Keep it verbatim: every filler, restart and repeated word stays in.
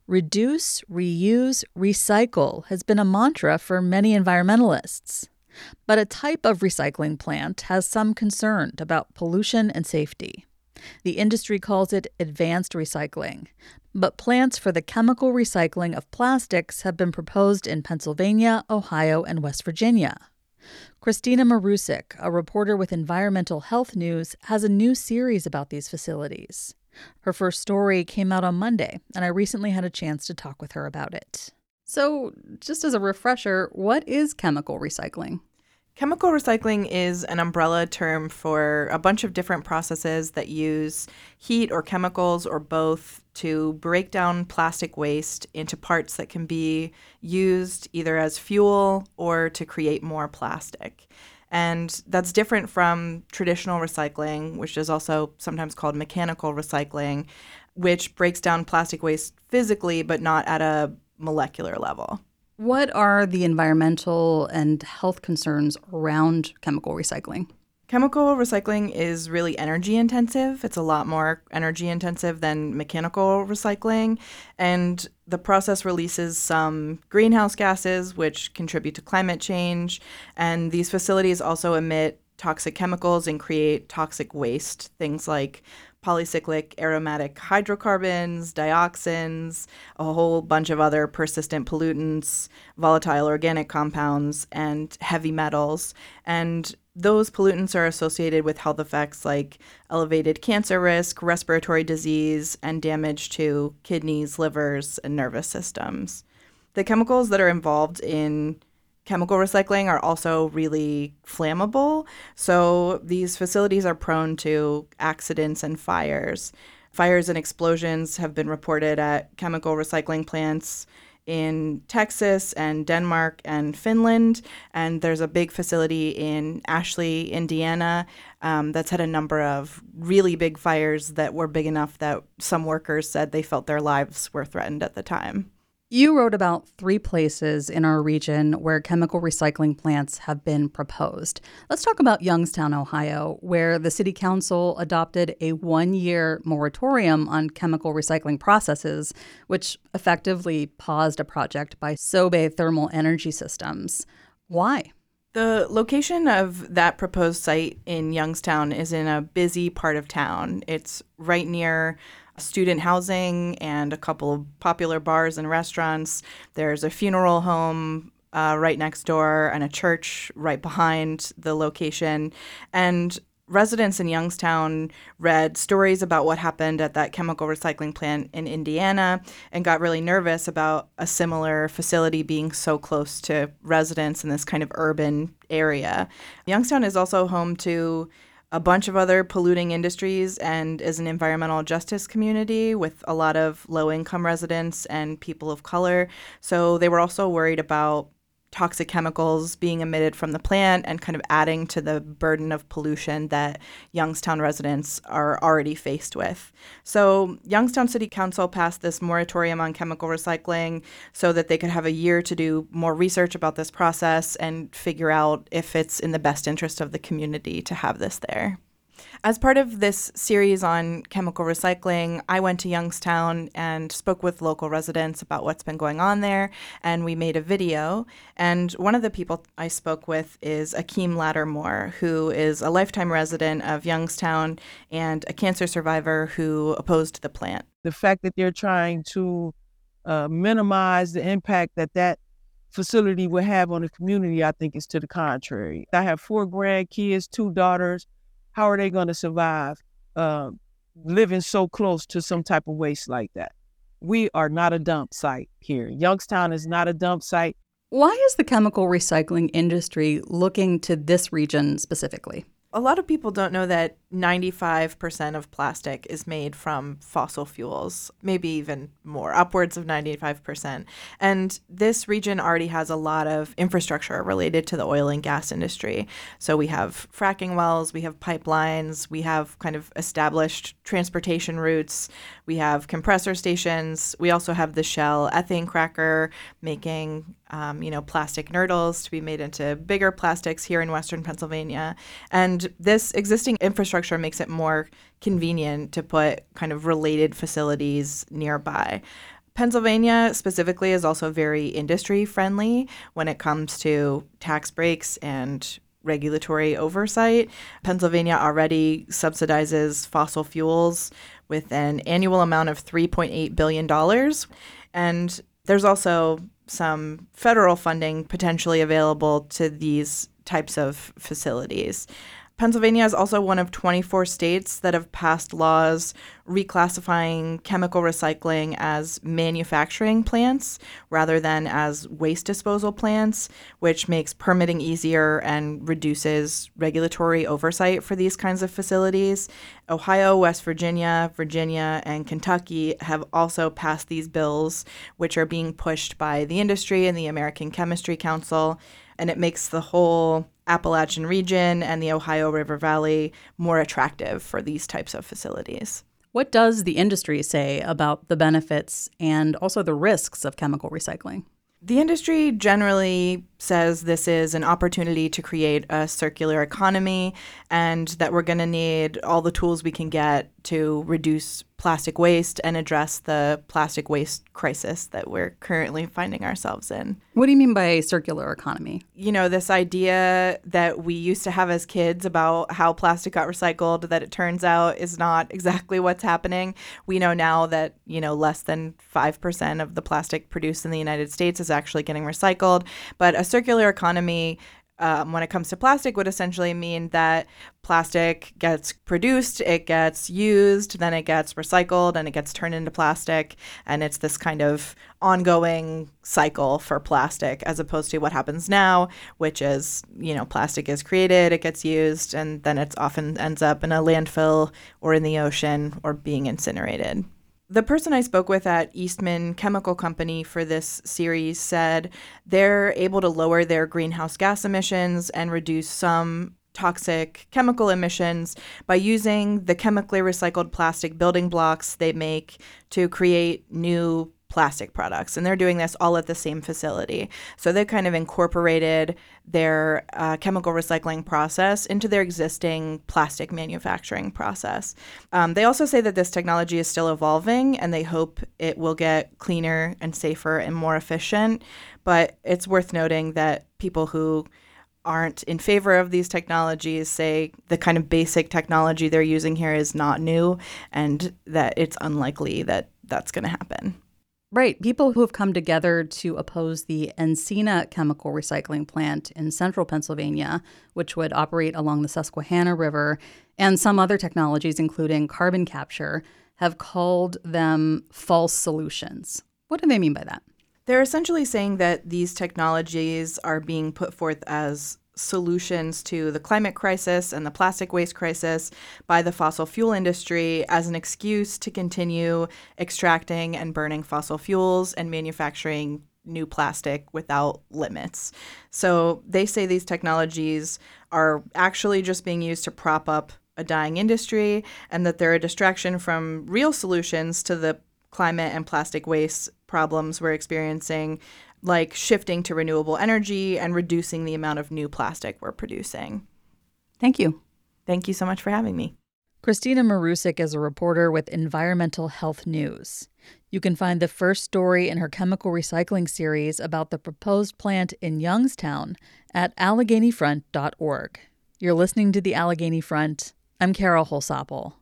Reduce, reuse, recycle has been a mantra for many environmentalists. But a type of recycling plant has some concern about pollution and safety. The industry calls it advanced recycling. But plants for the chemical recycling of plastics have been proposed in Pennsylvania, Ohio, and West Virginia. Christina Marusic, a reporter with Environmental Health News, has a new series about these facilities. Her first story came out on Monday, and I recently had a chance to talk with her about it. So, just as a refresher, what is chemical recycling? Chemical recycling is an umbrella term for a bunch of different processes that use heat or chemicals or both to break down plastic waste into parts that can be used either as fuel or to create more plastic. And that's different from traditional recycling, which is also sometimes called mechanical recycling, which breaks down plastic waste physically but not at a molecular level. What are the environmental and health concerns around chemical recycling? Chemical recycling is really energy intensive. It's a lot more energy intensive than mechanical recycling. And the process releases some greenhouse gases, which contribute to climate change. And these facilities also emit toxic chemicals and create toxic waste, things like polycyclic aromatic hydrocarbons, dioxins, a whole bunch of other persistent pollutants, volatile organic compounds, and heavy metals. And those pollutants are associated with health effects like elevated cancer risk, respiratory disease, and damage to kidneys, livers, and nervous systems. The chemicals that are involved in chemical recycling are also really flammable. So these facilities are prone to accidents and fires. Fires and explosions have been reported at chemical recycling plants in Texas and Denmark and Finland. And there's a big facility in Ashley, Indiana, um, that's had a number of really big fires that were big enough that some workers said they felt their lives were threatened at the time. You wrote about three places in our region where chemical recycling plants have been proposed. Let's talk about Youngstown, Ohio, where the city council adopted a one-year moratorium on chemical recycling processes, which effectively paused a project by Sobe Thermal Energy Systems. Why? The location of that proposed site in Youngstown is in a busy part of town. It's right near student housing and a couple of popular bars and restaurants. There's a funeral home uh, right next door and a church right behind the location. And residents in Youngstown read stories about what happened at that chemical recycling plant in Indiana and got really nervous about a similar facility being so close to residents in this kind of urban area. Youngstown is also home to a bunch of other polluting industries and is an environmental justice community with a lot of low-income residents and people of color. So they were also worried about toxic chemicals being emitted from the plant and kind of adding to the burden of pollution that Youngstown residents are already faced with. So Youngstown City Council passed this moratorium on chemical recycling so that they could have a year to do more research about this process and figure out if it's in the best interest of the community to have this there. As part of this series on chemical recycling, I went to Youngstown and spoke with local residents about what's been going on there, and we made a video. And one of the people I spoke with is Akeem Lattimore, who is a lifetime resident of Youngstown and a cancer survivor who opposed the plant. The fact that they're trying to uh, minimize the impact that that facility will have on the community, I think is to the contrary. I have four grandkids, two daughters. How are they going to survive uh, living so close to some type of waste like that? We are not a dump site here. Youngstown is not a dump site. Why is the chemical recycling industry looking to this region specifically? A lot of people don't know that ninety-five percent of plastic is made from fossil fuels, maybe even more, upwards of ninety-five percent. And this region already has a lot of infrastructure related to the oil and gas industry. So we have fracking wells, we have pipelines, we have kind of established transportation routes, we have compressor stations, we also have the Shell ethane cracker making Um, you know, plastic nurdles to be made into bigger plastics here in Western Pennsylvania. And this existing infrastructure makes it more convenient to put kind of related facilities nearby. Pennsylvania specifically is also very industry friendly when it comes to tax breaks and regulatory oversight. Pennsylvania already subsidizes fossil fuels with an annual amount of three point eight billion dollars. And there's also some federal funding potentially available to these types of facilities. Pennsylvania is also one of twenty-four states that have passed laws reclassifying chemical recycling as manufacturing plants rather than as waste disposal plants, which makes permitting easier and reduces regulatory oversight for these kinds of facilities. Ohio, West Virginia, Virginia, and Kentucky have also passed these bills, which are being pushed by the industry and the American Chemistry Council, and it makes the whole Appalachian region and the Ohio River Valley more attractive for these types of facilities. What does the industry say about the benefits and also the risks of chemical recycling? The industry generally says this is an opportunity to create a circular economy and that we're going to need all the tools we can get to reduce plastic waste and address the plastic waste crisis that we're currently finding ourselves in. What do you mean by a circular economy? You know, this idea that we used to have as kids about how plastic got recycled, that it turns out is not exactly what's happening. We know now that, you know, less than five percent of the plastic produced in the United States is actually getting recycled. But a circular economy, Um, when it comes to plastic, would essentially mean that plastic gets produced, it gets used, then it gets recycled, and it gets turned into plastic. And it's this kind of ongoing cycle for plastic, as opposed to what happens now, which is, you know, plastic is created, it gets used, and then it often ends up in a landfill or in the ocean or being incinerated. The person I spoke with at Eastman Chemical Company for this series said they're able to lower their greenhouse gas emissions and reduce some toxic chemical emissions by using the chemically recycled plastic building blocks they make to create new plastic products. And they're doing this all at the same facility. So they kind of incorporated their uh, chemical recycling process into their existing plastic manufacturing process. Um, they also say that this technology is still evolving and they hope it will get cleaner and safer and more efficient. But it's worth noting that people who aren't in favor of these technologies say the kind of basic technology they're using here is not new and that it's unlikely that that's going to happen. Right. People who have come together to oppose the Encina chemical recycling plant in central Pennsylvania, which would operate along the Susquehanna River, and some other technologies, including carbon capture, have called them false solutions. What do they mean by that? They're essentially saying that these technologies are being put forth as solutions to the climate crisis and the plastic waste crisis by the fossil fuel industry as an excuse to continue extracting and burning fossil fuels and manufacturing new plastic without limits. So they say these technologies are actually just being used to prop up a dying industry and that they're a distraction from real solutions to the climate and plastic waste problems we're experiencing, like shifting to renewable energy and reducing the amount of new plastic we're producing. Thank you. Thank you so much for having me. Christina Marusic is a reporter with Environmental Health News. You can find the first story in her chemical recycling series about the proposed plant in Youngstown at Allegheny Front dot org. You're listening to The Allegheny Front. I'm Carol Holsapple.